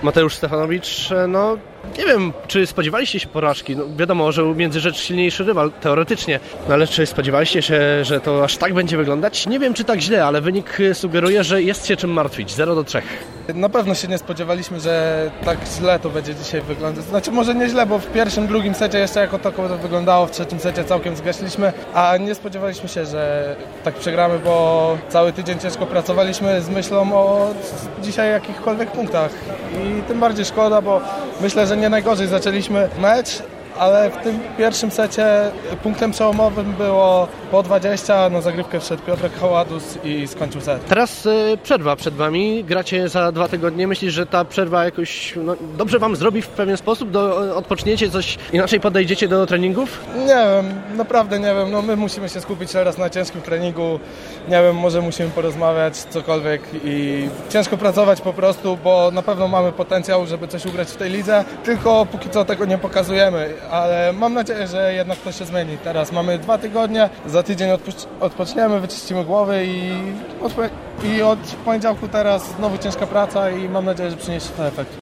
Mateusz Stefanowicz, no nie wiem, czy spodziewaliście się porażki? No, wiadomo, że Międzyrzecz silniejszy rywal, teoretycznie, no ale czy spodziewaliście się, że to aż tak będzie wyglądać? Nie wiem, czy tak źle, ale wynik sugeruje, że jest się czym martwić. 0-3. Na pewno się nie spodziewaliśmy, że tak źle to będzie dzisiaj wyglądać. Znaczy może nie źle, bo w pierwszym, drugim secie jeszcze jako tako to wyglądało, w trzecim secie całkiem zgasiliśmy, a nie spodziewaliśmy się, że tak przegramy, bo cały tydzień ciężko pracowaliśmy z myślą o dzisiaj jakichkolwiek punktach i tym bardziej szkoda, bo myślę, że nie najgorzej zaczęliśmy mecz, ale w tym pierwszym secie punktem przełomowym było po 20, na zagrywkę wszedł Piotrek Haładus i skończył set. Teraz przerwa przed Wami, gracie za 2 tygodnie. Myślisz, że ta przerwa jakoś dobrze Wam zrobi w pewien sposób? Odpoczniecie, coś inaczej podejdziecie do treningów? Nie wiem, naprawdę nie wiem. No my musimy się skupić teraz na ciężkim treningu. Nie wiem, może musimy porozmawiać, cokolwiek i ciężko pracować po prostu, bo na pewno mamy potencjał, żeby coś ugrać w tej lidze, tylko póki co tego nie pokazujemy, ale mam nadzieję, że jednak to się zmieni. Teraz mamy 2 tygodnie, za tydzień odpoczniemy, wyczyścimy głowy i od poniedziałku teraz znowu ciężka praca i mam nadzieję, że przyniesie to efekt.